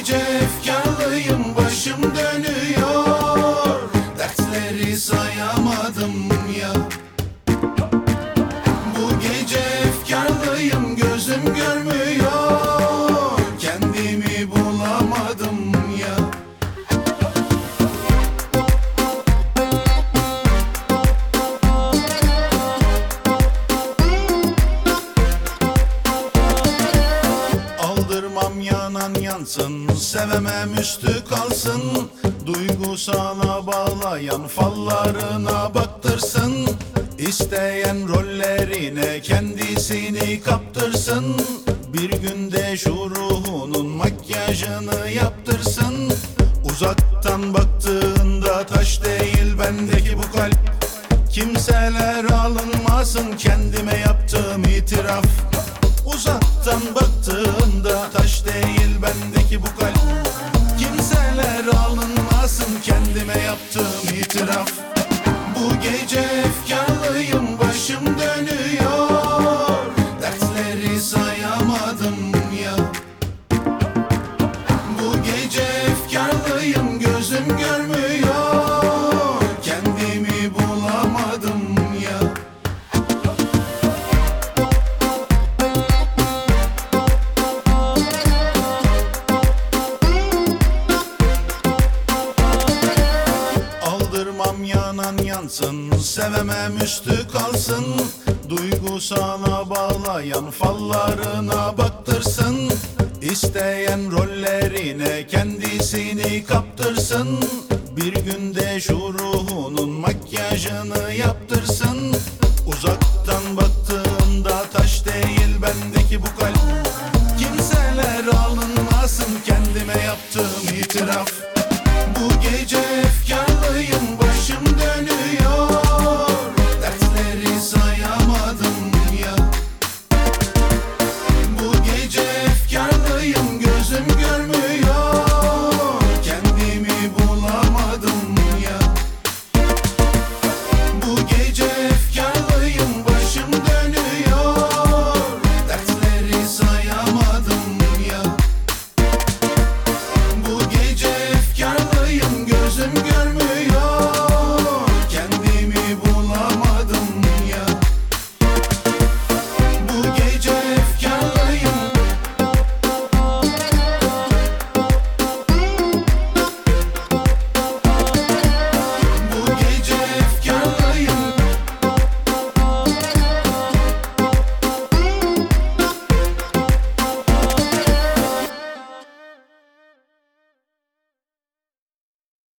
gece efkarlıyım, başım dönüyor, dertleri sayamadım ya. Bu gece efkarlıyım, gözüm görmüyor, kendimi bulamadım ya. Aldırmam yanan yansın, sevemem üstü kalsın, duygusala bağlayan fallarına baktırsın. İsteyen rollerine kendisini kaptırsın, bir günde şu ruhunun makyajını yaptırsın. Uzaktan baktığında taş değil bendeki bu kalp, kimseler alınmasın kendime yaptığım itiraf. Uzaktan baktığında taş değil bendeki bu kalp, kimseler alınmasın kendime yaptığım itiraf. Bu gece efkarlıyım, başım dönüyor, dertleri sayamadım ya. Bu gece efkarlıyım, gözüm görmüyor, kendimi bulamadım ya. Aldırmam yanan yansın, sevemem üstü kalsın, duygusala bağlayan fallarına baktırsın. İsteyen rollerine kendisini kaptırsın, bir günde şu ruhunun makyajını yaptırsın. Uzaktan